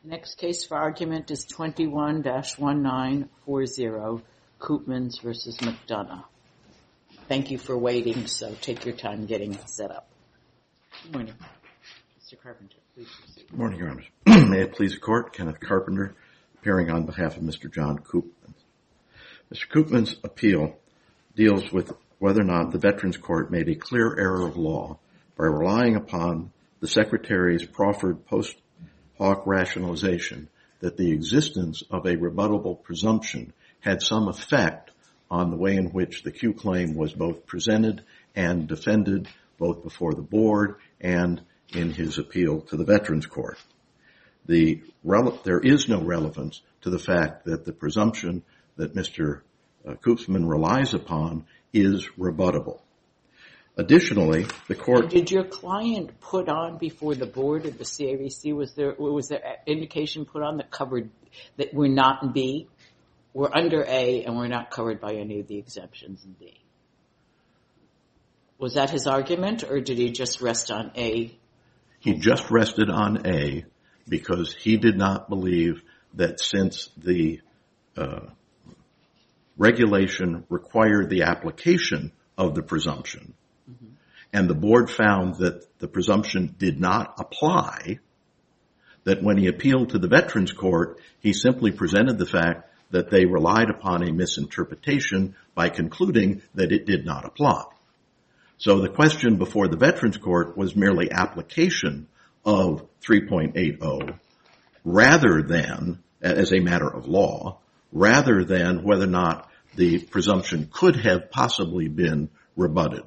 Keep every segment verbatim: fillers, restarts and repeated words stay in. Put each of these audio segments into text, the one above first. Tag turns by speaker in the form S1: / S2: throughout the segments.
S1: Next case for argument is twenty-one dash nineteen forty, Koopmans versus McDonough. Thank you for waiting, so take your time getting it set up. Good morning. Mister Carpenter, please proceed.
S2: Good morning, Your Honors. May it please the Court, Kenneth Carpenter, appearing on behalf of Mister John Koopmans. Mister Koopmans' appeal deals with whether or not the Veterans Court made a clear error of law by relying upon the Secretary's proffered post hoc rationalization that the existence of a rebuttable presumption had some effect on the way in which the Q claim was both presented and defended, both before the Board and in his appeal to the Veterans Court. The rele- there is no relevance to the fact that the presumption that Mister Koopmans relies upon is rebuttable. Additionally, the Court...
S1: Did your client put on before the Board of the C A V C, was there was there indication put on that covered, that we're not in B? We're under A and we're not covered by any of the exemptions in B. Was that his argument, or did he just rest on A?
S2: He just rested on A because he did not believe that since the uh, regulation required the application of the presumption, mm-hmm. and the Board found that the presumption did not apply, that when he appealed to the Veterans Court, he simply presented the fact that they relied upon a misinterpretation by concluding that it did not apply. So the question before the Veterans Court was merely application of three point eighty rather than, as a matter of law, rather than whether or not the presumption could have possibly been rebutted.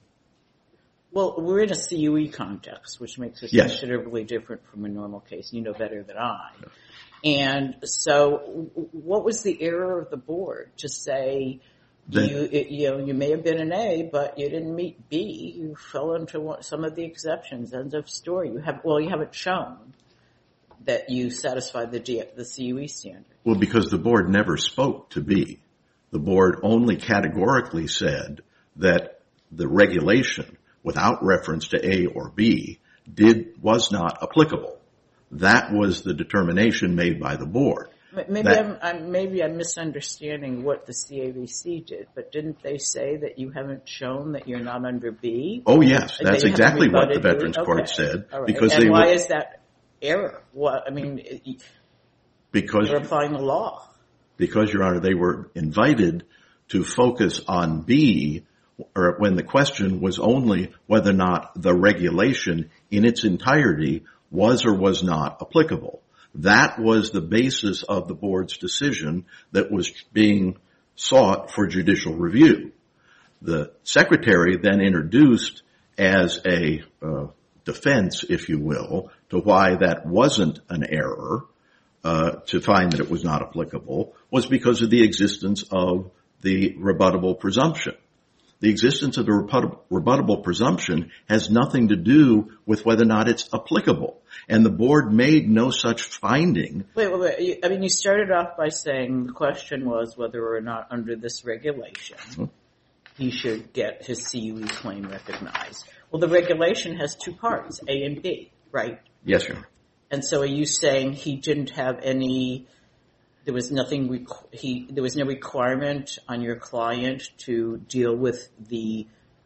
S1: Well, we're in a C U E context, which makes it yes. considerably different from a normal case. You know better than I. Yes. And so what was the error of the Board to say, that, you, it, you know, you may have been an A, but you didn't meet B. You fell into one, some of the exceptions. End of story. You have, well, you haven't shown that you satisfied the, D, the C U E standard.
S2: Well, because the Board never spoke to B. The Board only categorically said that the regulation, without reference to A or B, did was not applicable. That was the determination made by the Board.
S1: Maybe that, I'm, I'm maybe I'm misunderstanding what the C A V C did, but didn't they say that you haven't shown that you're not under B?
S2: Oh yes, that's exactly what the Veterans okay. Court said.
S1: All right.
S2: Because
S1: and
S2: they
S1: why
S2: were,
S1: is that error? What I mean,
S2: because
S1: they're applying the law.
S2: Because, Your Honor, they were invited to focus on B, or when the question was only whether or not the regulation in its entirety was or was not applicable. That was the basis of the Board's decision that was being sought for judicial review. The Secretary then introduced as a uh, defense, if you will, to why that wasn't an error, uh, to find that it was not applicable, was because of the existence of the rebuttable presumption. The existence of the rebuttable presumption has nothing to do with whether or not it's applicable. And the Board made no such finding.
S1: Wait, wait, wait. I mean, you started off by saying the question was whether or not under this regulation mm-hmm. he should get his C U E claim recognized. Well, the regulation has two parts, A and B, right?
S2: Yes, Your Honor.
S1: And so are you saying he didn't have any... There was nothing, he, there was no requirement on your client to deal with the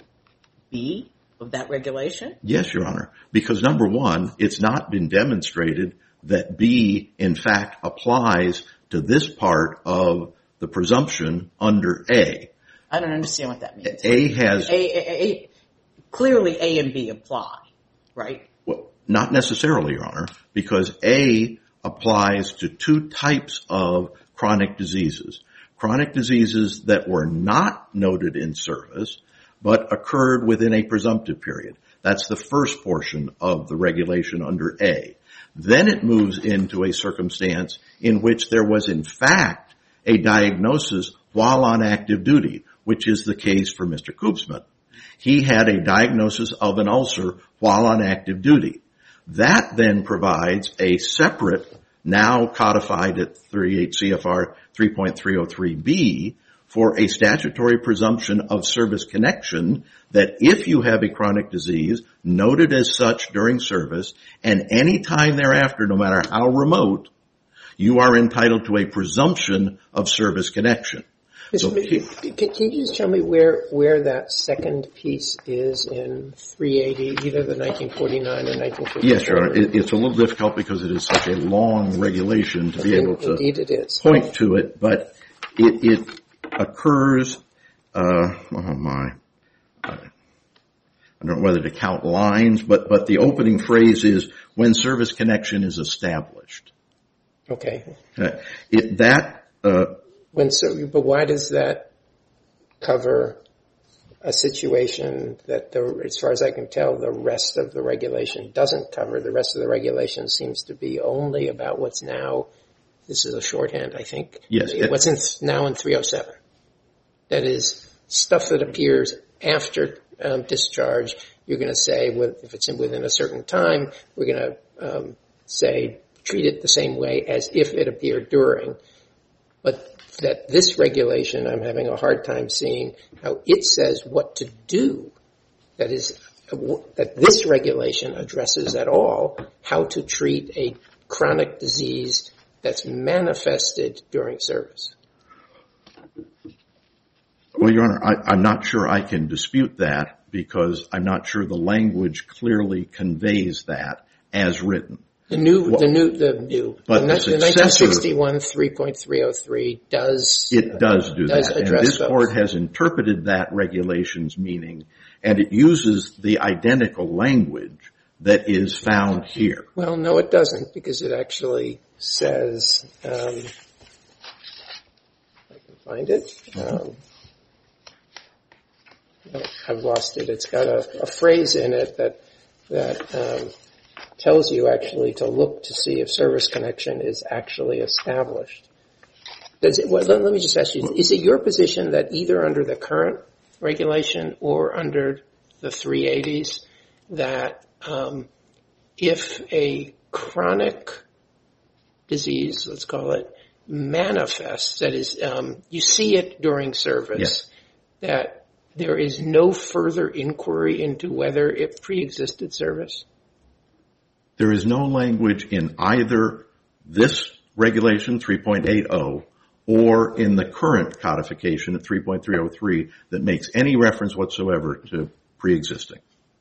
S1: B of that regulation?
S2: Yes, Your Honor. Because number one, it's not been demonstrated that B, in fact, applies to this part of the presumption under A.
S1: I don't understand what that means.
S2: A has...
S1: A, A, A, clearly A and B apply, right?
S2: Well, not necessarily, Your Honor, because A applies to two types of chronic diseases. Chronic diseases that were not noted in service, but occurred within a presumptive period. That's the first portion of the regulation under A. Then it moves into a circumstance in which there was, in fact, a diagnosis while on active duty, which is the case for Mister Koopmans. He had a diagnosis of an ulcer while on active duty. That then provides a separate, now codified at thirty-eight C F R three point three oh three B, for a statutory presumption of service connection that if you have a chronic disease noted as such during service and any time thereafter, no matter how remote, you are entitled to a presumption of service connection.
S3: So, can, can you just tell me where where that second piece is in three eighty, either the nineteen forty-nine or nineteen fifty-four?
S2: Yes, Your Honor. It, it's a little difficult because it is such a long regulation to be able to
S3: Indeed it is.
S2: point to it, but it, it occurs, uh, oh my, I don't know whether to count lines, but, but the opening phrase is when service connection is established.
S3: Okay.
S2: Uh, it, that, uh,
S3: When so, but why does that cover a situation that, the, as far as I can tell, the rest of the regulation doesn't cover? The rest of the regulation seems to be only about what's now, this is a shorthand, I think.
S2: Yes.
S3: What's in, now in three oh seven. That is stuff that appears after um, discharge. You're going to say, with, if it's in within a certain time, we're going to um, say, treat it the same way as if it appeared during. But that this regulation, I'm having a hard time seeing how it says what to do. That is, that this regulation addresses at all how to treat a chronic disease that's manifested during service.
S2: Well, Your Honor, I, I'm not sure I can dispute that because I'm not sure the language clearly conveys that as written.
S3: The new, well, the new, the new,
S2: but
S3: the,
S2: the,
S3: the nineteen sixty-one three point three oh three does,
S2: it does do
S3: does
S2: that. And this
S3: those.
S2: court has interpreted that regulation's meaning, and it uses the identical language that is found here.
S3: Well, no, it doesn't, because it actually says, um, I can find it. Um, no, I've lost it. It's got a, a phrase in it that, that, um, tells you actually to look to see if service connection is actually established. Does it, well, let, let me just ask you, is it your position that either under the current regulation or under the three eighties that um, if a chronic disease, let's call it, manifests, that is, um, you see it during service,
S2: yes,
S3: that there is no further inquiry into whether it pre-existed service?
S2: There is no language in either this regulation, three point eighty, or in the current codification at three point three oh three that makes any reference whatsoever to pre-existing.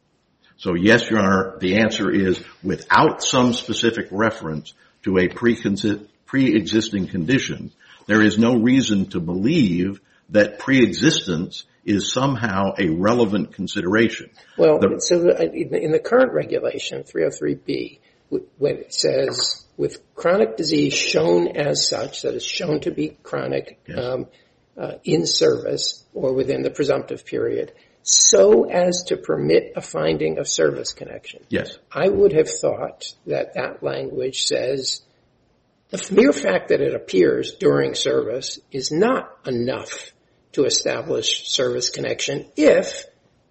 S2: So yes, Your Honor, the answer is without some specific reference to a pre-existing condition, there is no reason to believe that pre-existence is somehow a relevant consideration.
S3: Well, the, so the, in the current regulation, three oh three B, when it says with chronic disease shown as such, that is shown to be chronic, yes, um, uh, in service or within the presumptive period, so as to permit a finding of service connection.
S2: Yes.
S3: I would have thought that that language says the mere fact that it appears during service is not enough to establish service connection if,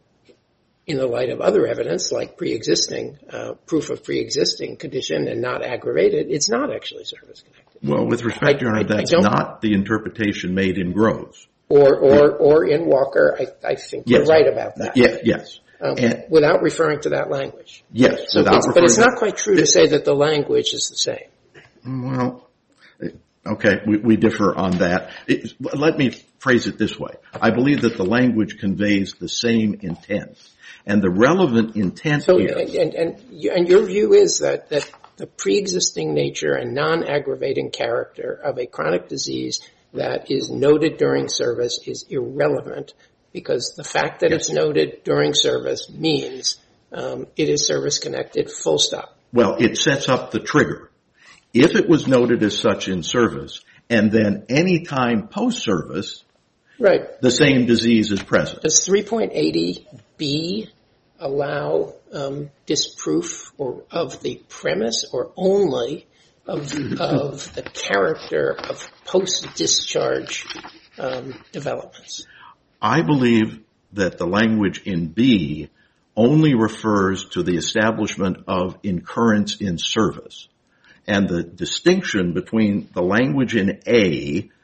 S3: in the light of other evidence like pre-existing, uh, proof of pre-existing condition and not aggravated, it's not actually service connected.
S2: Well, with respect, Your Honor, that's not the interpretation made in Groves.
S3: Or, or, or in Walker, I, I think
S2: yes,
S3: you're right about that.
S2: Yeah, yes.
S3: Um, and, without referring to that language.
S2: Yes,
S3: so
S2: without
S3: it's,
S2: referring
S3: but it's not
S2: to,
S3: quite true to say that the language is the same.
S2: Well, okay, we, we differ on that. It, let me phrase it this way. I believe that the language conveys the same intent. And the relevant intent
S3: so,
S2: here...
S3: And, and, and, and your view is that, that the pre-existing nature and non-aggravating character of a chronic disease that is noted during service is irrelevant because the fact that yes, it's noted during service means um, it is service-connected, full stop.
S2: Well, it sets up the trigger. If it was noted as such in service, and then any time post-service,
S3: right,
S2: the same disease is present.
S3: Does three point eighty B allow um, disproof or of the premise or only of, of the character of post-discharge um, developments?
S2: I believe that the language in B only refers to the establishment of incurrence in service. And the distinction between the language in A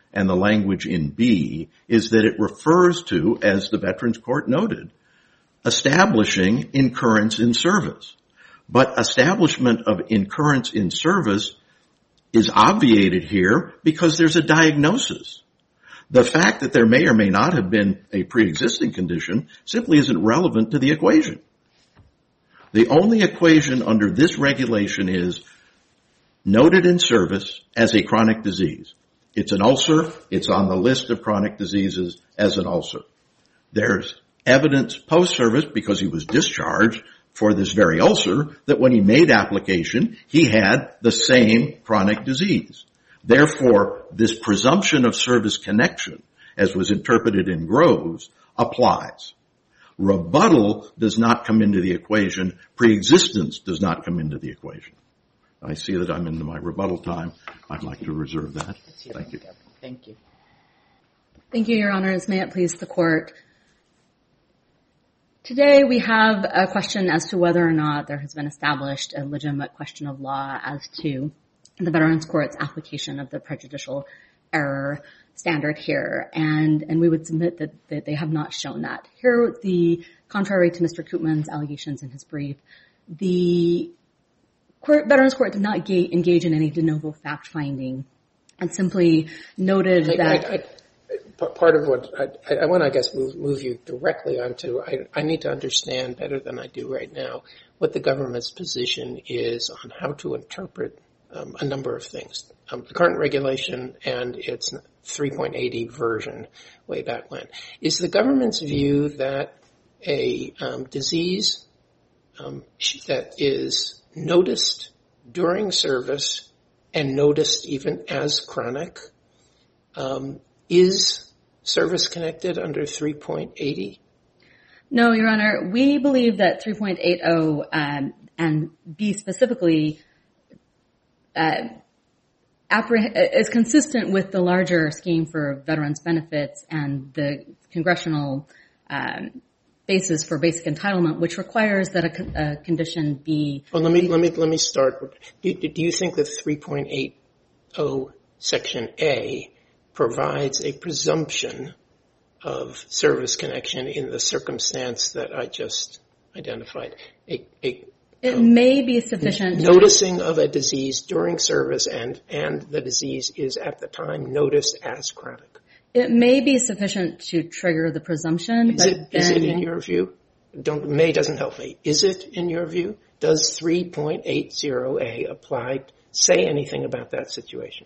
S2: and the language in B is that it refers to, as the Veterans Court noted, establishing incurrence in service. But establishment of incurrence in service is obviated here because there's a diagnosis. The fact that there may or may not have been a pre-existing condition simply isn't relevant to the equation. The only equation under this regulation is noted in service as a chronic disease. It's an ulcer. It's on the list of chronic diseases as an ulcer. There's evidence post-service, because he was discharged for this very ulcer, that when he made application, he had the same chronic disease. Therefore, this presumption of service connection, as was interpreted in Groves, applies. Rebuttal does not come into the equation. Pre-existence does not come into the equation. I see that I'm into my rebuttal time. I'd like to reserve that. Thank you.
S1: Thank you.
S4: Thank you, Your Honors. May it please the Court. Today we have a question as to whether or not there has been established a legitimate question of law as to the Veterans Court's application of the prejudicial error standard here, and and we would submit that, that they have not shown that. Here, the contrary to Mister Koopman's allegations in his brief, the court, Veterans Court did not ga- engage in any de novo fact-finding and simply noted
S3: I,
S4: that...
S3: I, I, part of what I, I want to, I guess, move, move you directly onto, I, I need to understand better than I do right now what the government's position is on how to interpret um, a number of things. Um, the current regulation and its three point eighty version way back when. Is the government's view that a um, disease um, that is noticed during service and noticed even as chronic um, is service-connected under three point eighty?
S4: No, Your Honor. We believe that three point eighty um, and B specifically uh, appreh- is consistent with the larger scheme for veterans benefits and the congressional um, basis for basic entitlement, which requires that a, con- a condition be.
S3: Well, let me let me let me start. Do, do you think that three point eighty Section A provides a presumption of service connection in the circumstance that I just identified? A, a
S4: It
S3: um,
S4: may be sufficient.
S3: Noticing of a disease during service and, and the disease is at the time noticed as chronic.
S4: It may be sufficient to trigger the presumption.
S3: Is,
S4: but
S3: it, is it in your view? Don't, may doesn't help me. Is it in your view? Does three point eighty A apply, say anything about that situation?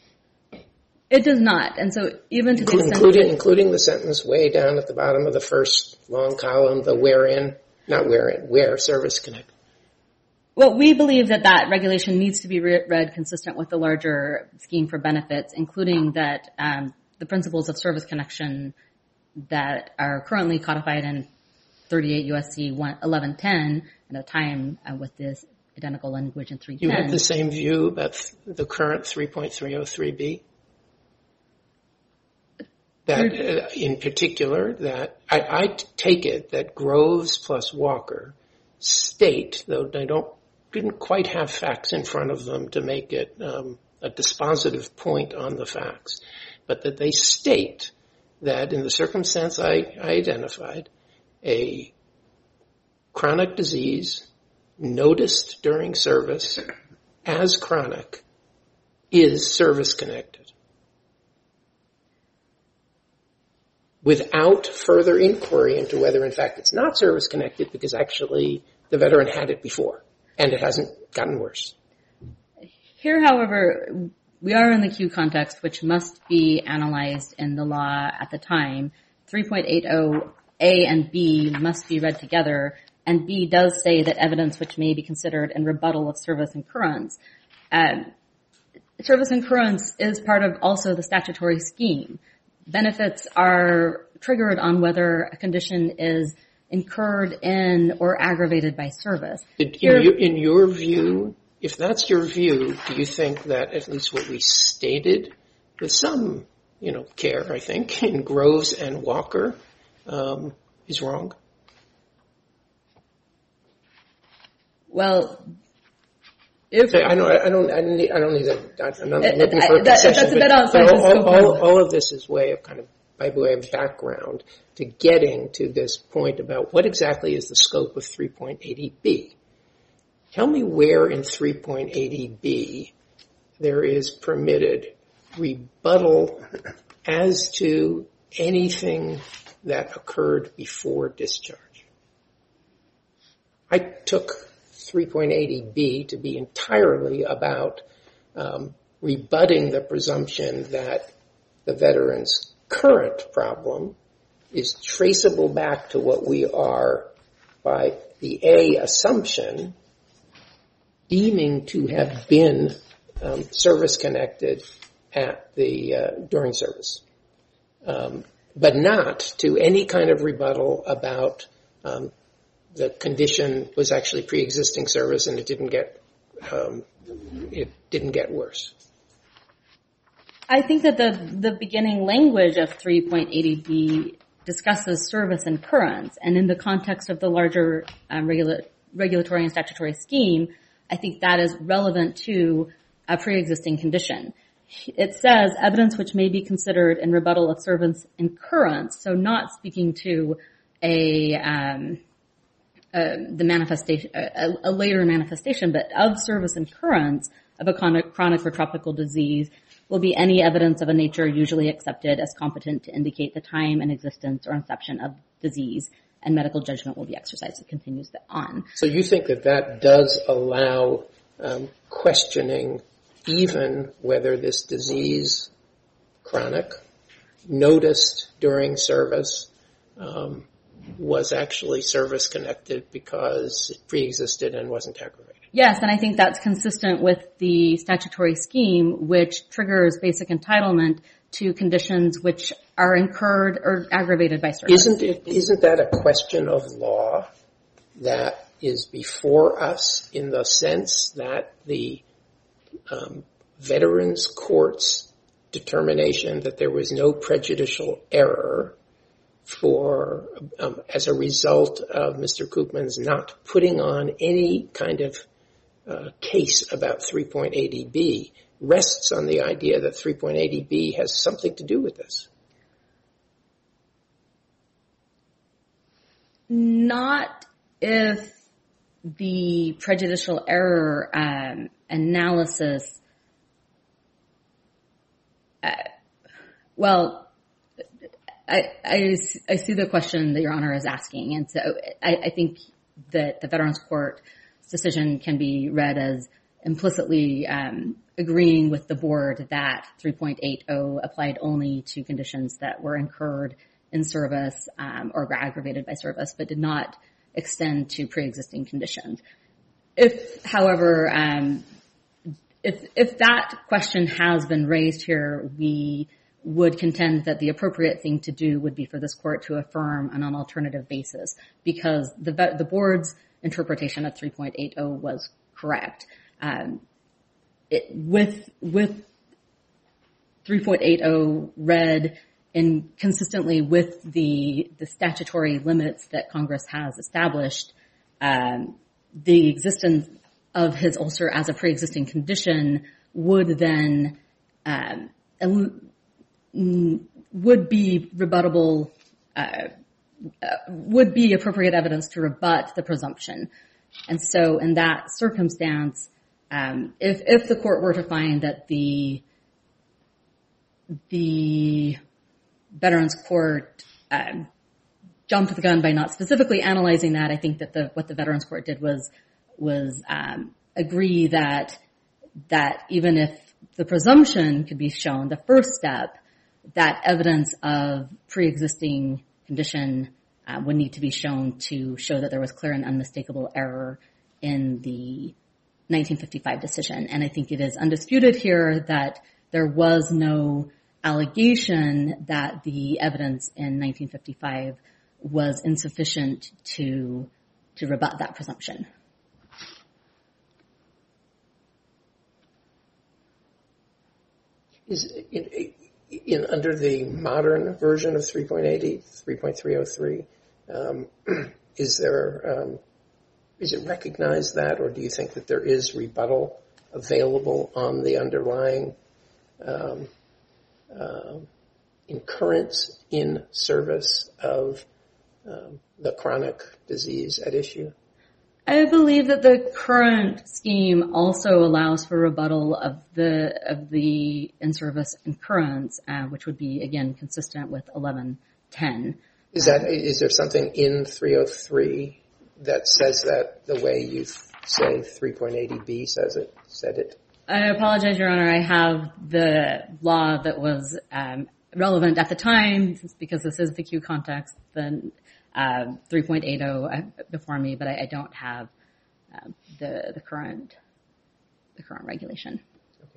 S4: It does not. And so even to the extent
S3: including,
S4: that,
S3: including the sentence way down at the bottom of the first long column, the wherein, not wherein, where service connect.
S4: well, we believe that that regulation needs to be re- read consistent with the larger scheme for benefits, including that um, the principles of service connection that are currently codified in thirty-eight U S C eleven ten at a time uh, with this identical language in three ten.
S3: You have the same view about the current three point three oh three B? That, uh, in particular, that I, I take it that Groves plus Walker state, though they don't didn't quite have facts in front of them to make it um, a dispositive point on the facts, but that they state that in the circumstance I, I identified, a chronic disease noticed during service as chronic is service-connected. Without further inquiry into whether, in fact, it's not service-connected because actually the veteran had it before and it hasn't gotten worse.
S4: Here, however, we are in the Q context, which must be analyzed in the law at the time. three point eighty A and B must be read together, and B does say that evidence which may be considered in rebuttal of service incurrence. Uh, service incurrence is part of also the statutory scheme. Benefits are triggered on whether a condition is incurred in or aggravated by service.
S3: In, in, your, in your view, if that's your view, do you think that at least what we stated with some, you know, care, I think, in Groves and Walker um, is wrong?
S4: Well,
S3: If, so I don't, I don't, I don't need, I don't need a, I'm not looking for a
S4: that,
S3: concession,
S4: that's a bit outside
S3: all,
S4: the
S3: all, all, all of this is way of kind of, by way of background to getting to this point about what exactly is the scope of three point eighty B. Tell me where in three point eighty B there is permitted rebuttal as to anything that occurred before discharge. I took three point eighty B to be entirely about um, rebutting the presumption that the veteran's current problem is traceable back to what we are by the A assumption deeming to have been um, service-connected at the uh, during service, um, but not to any kind of rebuttal about um, the condition was actually pre-existing service and it didn't get um, it didn't get worse.
S4: I think that the the beginning language of three point eighty B discusses service and currents, and in the context of the larger um, regula- regulatory and statutory scheme, I think that is relevant to a pre-existing condition. It says evidence which may be considered in rebuttal of service and currents, so not speaking to a um, uh, the manifestation, a, a later manifestation, but of service and currents of a chronic, chronic or tropical disease will be any evidence of a nature usually accepted as competent to indicate the time and existence or inception of disease, and medical judgment will be exercised. It continues on.
S3: So you think that that does allow um, questioning even whether this disease, chronic, noticed during service, um, was actually service-connected because it pre-existed and wasn't aggravated?
S4: Yes, and I think that's consistent with the statutory scheme, which triggers basic entitlement to conditions which are incurred or aggravated by service.
S3: Isn't it, isn't that a question of law that is before us in the sense that the um, Veterans Court's determination that there was no prejudicial error for um, as a result of Mister Koopman's not putting on any kind of uh, case about three point eighty B rests on the idea that three point eighty B has something to do with this?
S4: Not if the prejudicial error um, analysis, uh, well, I, I, I see the question that Your Honor is asking, and so I, I think that the Veterans Court's decision can be read as implicitly um, agreeing with the board that three point eighty applied only to conditions that were incurred in service um, or were aggravated by service, but did not extend to pre-existing conditions. If, however, um, if if that question has been raised here, we would contend that the appropriate thing to do would be for this court to affirm on an alternative basis, because the the board's interpretation of three point eighty was correct. Um, it, with with three point eighty read in consistently with the the statutory limits that Congress has established, um, the existence of his ulcer as a pre-existing condition would then um, would be rebuttable, uh, would be appropriate evidence to rebut the presumption. And so in that circumstance, um, if, if the court were to find that the, the Veterans Court uh, jumped the gun by not specifically analyzing that, I think that the, what the Veterans Court did was, was um, agree that, that even if the presumption could be shown, the first step, that evidence of pre-existing condition uh, would need to be shown to show that there was clear and unmistakable error in the nineteen fifty-five decision. And I think it is undisputed here that there was no allegation that the evidence in nineteen fifty-five was insufficient to to rebut that presumption.
S3: Is it, In, under the modern version of three point eighty, three point three oh three, um, is there, um, is it recognized that, or do you think that there is rebuttal available on the underlying um, uh, incurrence in service of um, the chronic disease at issue?
S4: I believe that the current scheme also allows for rebuttal of the of the in-service incurrence, uh, which would be, again, consistent with eleven ten.
S3: Is that is there something in three oh three that says that the way you say three point eighty B says it? Said it?
S4: I apologize, Your Honor. I have the law that was um, relevant at the time, because this is the Q context, then uh, three point eighty before me, but I, I don't have uh, the the current the current regulation.
S3: Okay.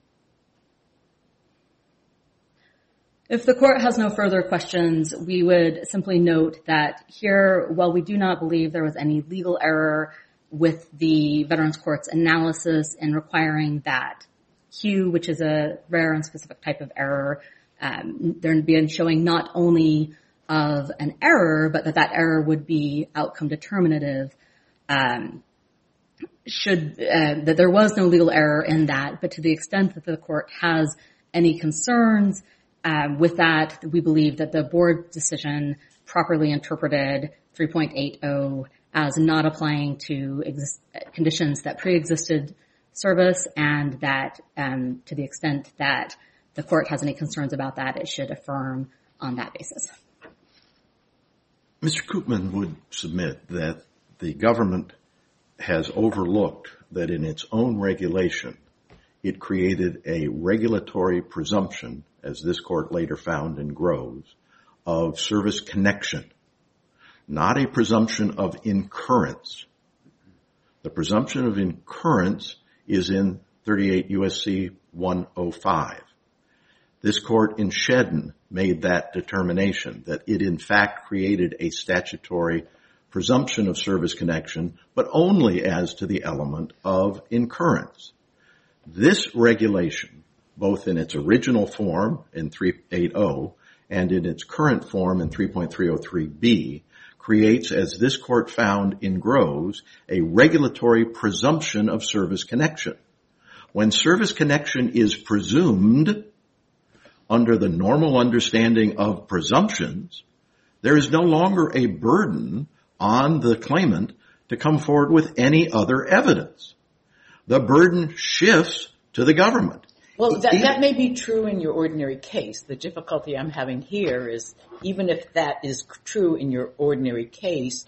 S4: If the court has no further questions, we would simply note that here, while we do not believe there was any legal error with the Veterans Court's analysis in requiring that Q, which is a rare and specific type of error, um, there would be a showing not only of an error, but that that error would be outcome determinative. Um, should uh, that there was no legal error in that, but to the extent that the court has any concerns um, with that, we believe that the board decision properly interpreted three point eighty as not applying to exist- conditions that pre-existed service, and that um, to the extent that the court has any concerns about that, it should affirm on that basis.
S2: Mister Koopman would submit that the government has overlooked that in its own regulation, it created a regulatory presumption, as this court later found in Groves, of service connection, not a presumption of incurrence. The presumption of incurrence is in thirty-eight U S C one oh five. This court in Shedden made that determination, that it in fact created a statutory presumption of service connection, but only as to the element of incurrence. This regulation, both in its original form in three point eighty and in its current form in three point three oh three B, creates, as this court found in Groves, a regulatory presumption of service connection. When service connection is presumed under the normal understanding of presumptions, there is no longer a burden on the claimant to come forward with any other evidence. The burden shifts to the government.
S1: Well, that, that may be true in your ordinary case. The difficulty I'm having here is, even if that is true in your ordinary case,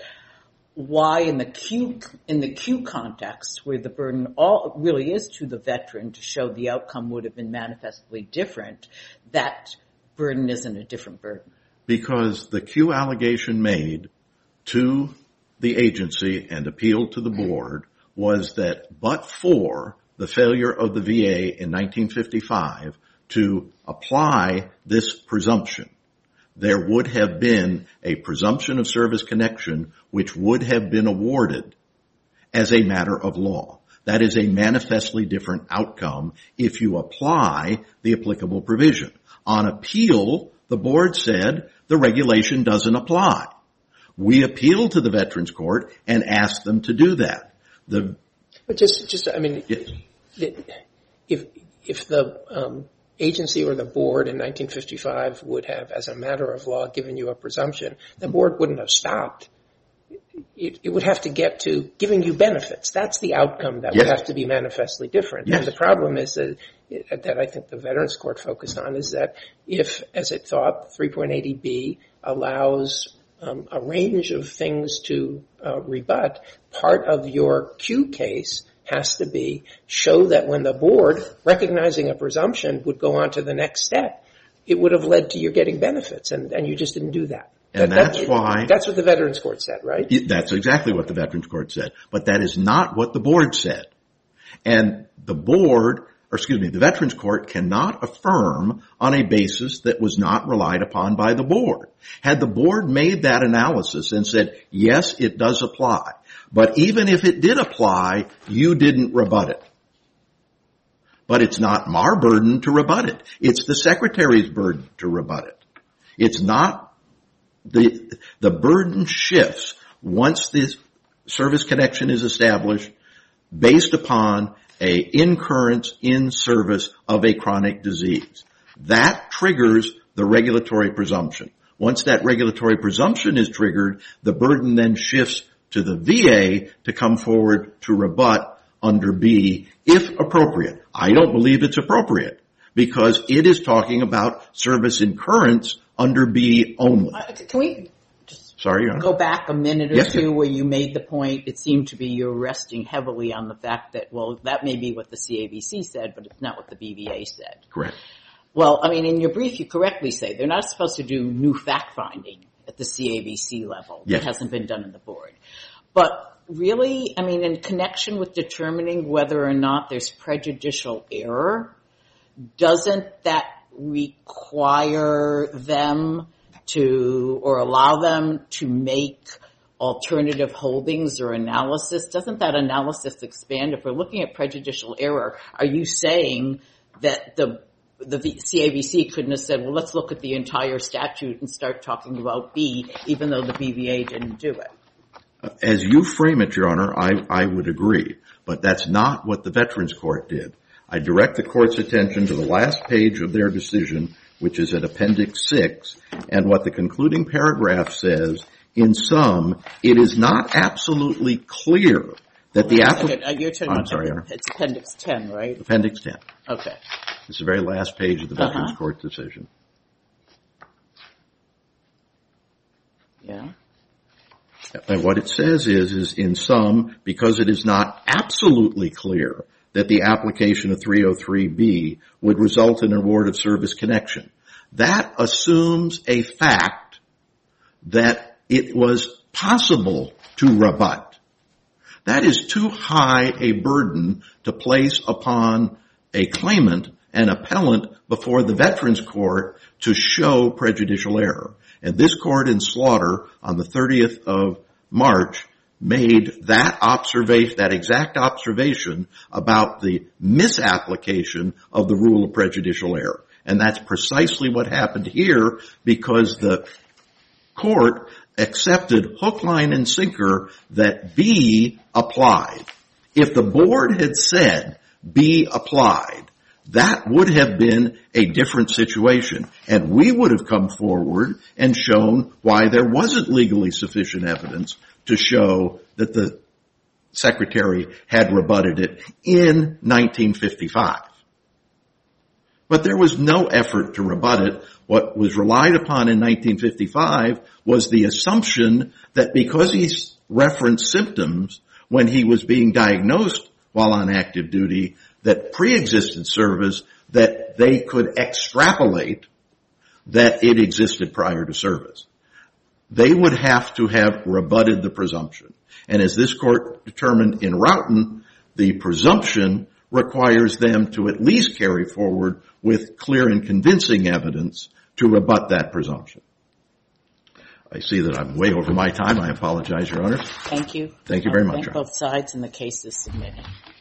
S1: why in the Q in the Q context, where the burden all really is to the veteran to show the outcome would have been manifestly different, that burden isn't a different burden? Because the Q allegation made to the agency and appealed to the board was that but for the failure of the V A in nineteen fifty-five to apply this presumption, there would have been a presumption of service connection which would have been awarded as a matter of law. That is a manifestly different outcome if you apply the applicable provision. On appeal, the board said the regulation doesn't apply. We appealed to the Veterans Court and asked them to do that. The
S3: But just, just I mean,
S2: yes.
S3: if if the um, agency or the board in nineteen fifty-five would have, as a matter of law, given you a presumption, the board wouldn't have stopped. It, it would have to get to giving you benefits. That's the outcome that
S2: yes.
S3: would have to be manifestly different.
S2: Yes.
S3: And the problem is that, that I think the Veterans Court focused on is that if, as it thought, three point eighty B allows um, a range of things to uh, rebut, part of your Q case has to be show that when the board, recognizing a presumption, would go on to the next step, it would have led to your getting benefits, and, and you just didn't do that.
S2: And
S3: that,
S2: that's
S3: that,
S2: why...
S3: That's what the Veterans Court said, right?
S2: It, that's exactly what the Veterans Court said. But that is not what the board said. And the board, or excuse me, the Veterans Court cannot affirm on a basis that was not relied upon by the board. Had the board made that analysis and said, yes, it does apply, but even if it did apply, you didn't rebut it. But it's not our burden to rebut it. It's the Secretary's burden to rebut it. It's not the, the burden shifts once this service connection is established based upon a incurrence in service of a chronic disease. That triggers the regulatory presumption. Once that regulatory presumption is triggered, the burden then shifts to the V A to come forward to rebut under B, if appropriate. I don't believe it's appropriate because it is talking about service incurrence under B only.
S1: Uh, can we just
S2: Sorry, Your Honor.
S1: go back a minute or
S2: yes,
S1: two
S2: sir.
S1: where you made the point, it seemed to be you're resting heavily on the fact that, well, that may be what the C A B C said, but it's not what the B V A said.
S2: Correct.
S1: Well, I mean, in your brief, you correctly say they're not supposed to do new fact-finding at the C A B C level.
S2: Yes.
S1: That hasn't been done in the board. But really, I mean, in connection with determining whether or not there's prejudicial error, doesn't that require them to, or allow them to make alternative holdings or analysis? Doesn't that analysis expand? If we're looking at prejudicial error, are you saying that the the C A B C couldn't have said, well, let's look at the entire statute and start talking about B, even though the B V A didn't do it?
S2: As you frame it, Your Honor, I, I would agree. But that's not what the Veterans Court did. I direct the Court's attention to the last page of their decision, which is at Appendix six, and what the concluding paragraph says, in sum, it is not absolutely clear that the applicant...
S1: Uh, you're talking
S2: I'm
S1: about
S2: sorry, Your Honor.
S1: It's Appendix ten, right?
S2: Appendix ten.
S1: Okay.
S2: It's the very last page of the Veterans
S1: Uh-huh.
S2: Court decision.
S1: Yeah.
S2: And what it says is, is in sum, because it is not absolutely clear that the application of three oh three B would result in an award of service connection. That assumes a fact that it was possible to rebut. That is too high a burden to place upon a claimant, an appellant, before the Veterans Court to show prejudicial error. And this court in Slaughter on the thirtieth of March made that observation, that exact observation about the misapplication of the rule of prejudicial error. And that's precisely what happened here, because the court accepted hook, line, and sinker that B applied. If the board had said B applied, that would have been a different situation, and we would have come forward and shown why there wasn't legally sufficient evidence to show that the secretary had rebutted it in nineteen fifty-five. But there was no effort to rebut it. What was relied upon in nineteen fifty-five was the assumption that because he referenced symptoms when he was being diagnosed while on active duty, that pre-existed service, that they could extrapolate that it existed prior to service. They would have to have rebutted the presumption. And as this court determined in Roughton, the presumption requires them to at least carry forward with clear and convincing evidence to rebut that presumption. I see that I'm way over my time. I apologize, Your Honor.
S1: Thank you.
S2: Thank you very much,
S1: Thank
S2: Your Honor.
S1: both sides, and the case is submitted.